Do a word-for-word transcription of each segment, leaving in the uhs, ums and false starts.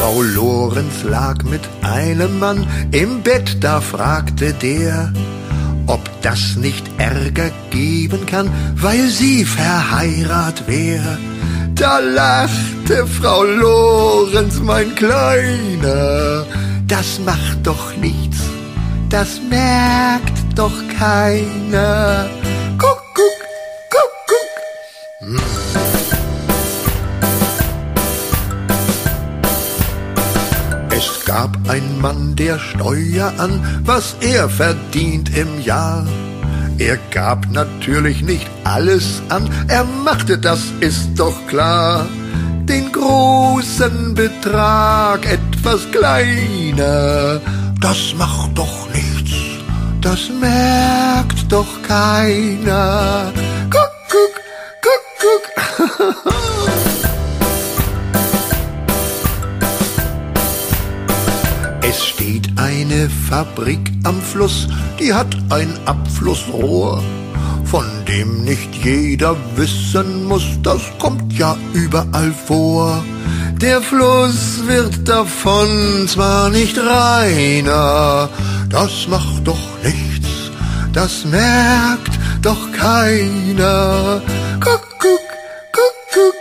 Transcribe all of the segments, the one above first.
Frau Lorenz lag mit einem Mann im Bett, da fragte der, ob das nicht Ärger geben kann, weil sie verheiratet wär. Da lachte Frau Lorenz, mein Kleiner, das macht doch nichts, das merkt doch keiner. Guck, guck, guck, guck. Hm. Es gab einen Mann, der Steuer an, was er verdient im Jahr. Er gab natürlich nicht alles an, er machte, das ist doch klar, den großen Betrag etwas kleiner. Das macht doch nichts, das merkt doch keiner. Guck, guck, guck, guck. Es steht eine Fabrik am Fluss, die hat ein Abflussrohr, von dem nicht jeder wissen muss, das kommt ja überall vor. Der Fluss wird davon zwar nicht reiner, das macht doch nichts, das merkt doch keiner. Guck, guck, guck, guck.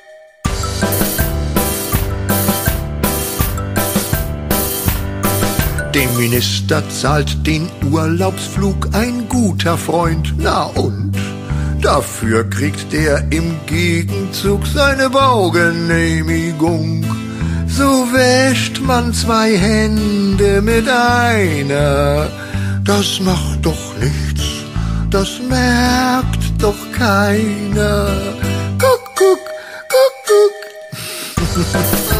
Dem Minister zahlt den Urlaubsflug ein guter Freund, na und? Dafür kriegt der im Gegenzug seine Baugenehmigung. So wäscht man zwei Hände mit einer, das macht doch nichts, das merkt doch keiner. Guck, guck, guck, guck.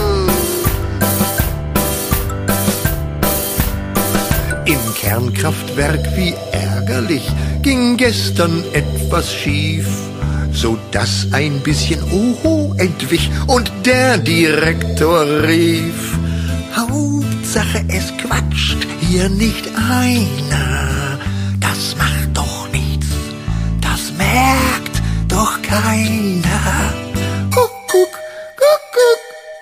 Im Kernkraftwerk, wie ärgerlich, ging gestern etwas schief, so dass ein bisschen Oho entwich und der Direktor rief: Hauptsache es quatscht hier nicht einer, das macht doch nichts, das merkt doch keiner. Guck, guck, guck, guck.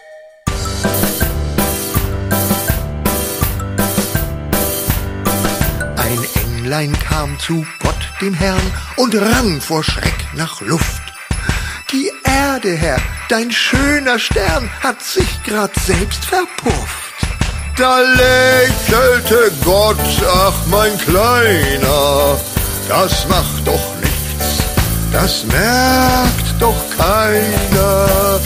Ein kam zu Gott, dem Herrn, und rang vor Schreck nach Luft. Die Erde, Herr, dein schöner Stern, hat sich grad selbst verpufft. Da lächelte Gott, ach mein Kleiner, das macht doch nichts, das merkt doch keiner.